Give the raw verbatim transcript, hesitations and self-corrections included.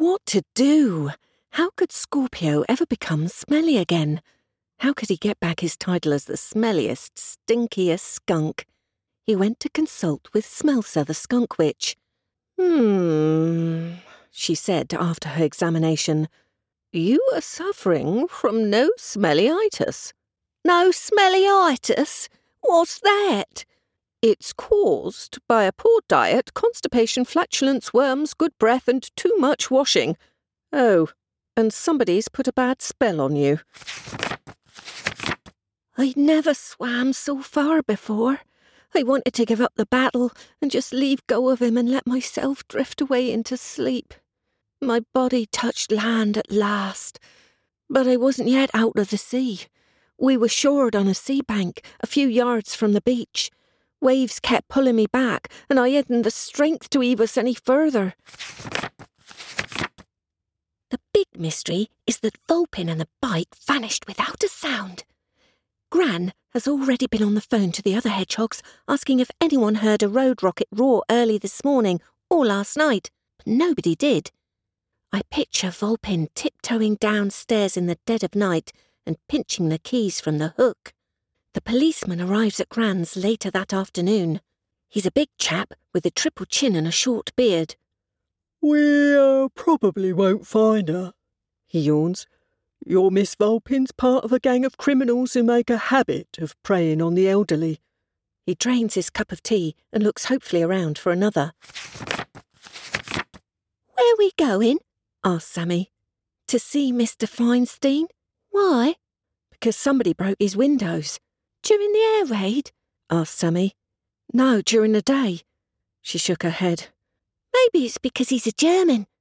What to do? How could Scorpio ever become smelly again? How could he get back his title as the smelliest, stinkiest skunk? He went to consult with Smelser the skunk witch. Hmm, she said after her examination. You are suffering from no smellyitis. No smellyitis? What's that? It's caused by a poor diet, constipation, flatulence, worms, good breath, and too much washing. Oh, and somebody's put a bad spell on you. I never swam so far before. I wanted to give up the battle and just leave go of him and let myself drift away into sleep. My body touched land at last, but I wasn't yet out of the sea. We were shored on a sea bank, a few yards from the beach. Waves kept pulling me back, and I hadn't the strength to heave us any further. The big mystery is that Vulpin and the bike vanished without a sound. Gran has already been on the phone to the other hedgehogs, asking if anyone heard a road rocket roar early this morning or last night, but nobody did. I picture Vulpin tiptoeing downstairs in the dead of night and pinching the keys from the hook. The policeman arrives at Gran's later that afternoon. He's a big chap with a triple chin and a short beard. We uh, probably won't find her, he yawns. Your Miss Vulpin's part of a gang of criminals who make a habit of preying on the elderly. He drains his cup of tea and looks hopefully around for another. Where are we going? Asked Sammy. To see Mister Feinstein. Why? Because somebody broke his windows. During the air raid? Asked Sammy. No, during the day. She shook her head. Maybe it's because he's a German.